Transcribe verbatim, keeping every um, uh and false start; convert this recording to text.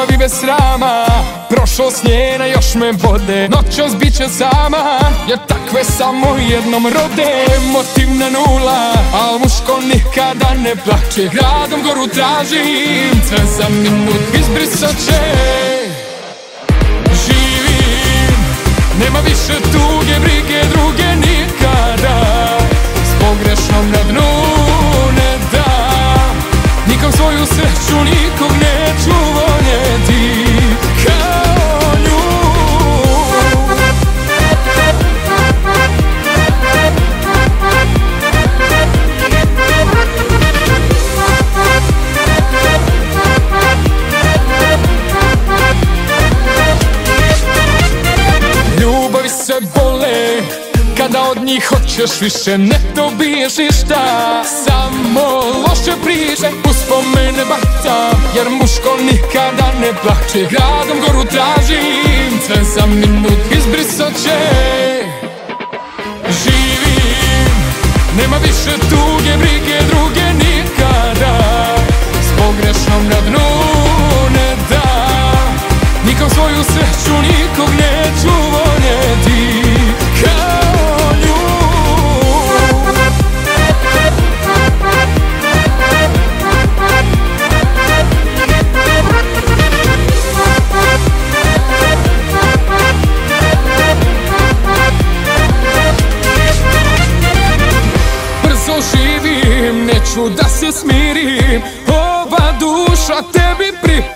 ljubavi bez srama, prošlost njena još me bode. Noćas bit će sama, jer takve samo jednom rode. Motivna nula, al muško nikada ne plače. Gradom goru tražim, sve za minut izbrisat će. Živim, nema više tuge, brige druge nikada. S pogrešnom na dnu ne dam, nikom svoju sreću, nikog neću voljeti kao nju. Ljubavi se bole, kada od njih hoćeš više, ne dobiješ ništa. Samo loše priče, uspomene batam, jer muško nikada ne plače. Gradom goru tražim, sve za minut izbrisat će. Živim, nema više tuge, brige druge nikada. S pogrešnom na dnu ne dam, nikom svoju sreću, nikog neću voljeti kao nju. Brzo živim, neću da se smirim, ova duša tebi pripada.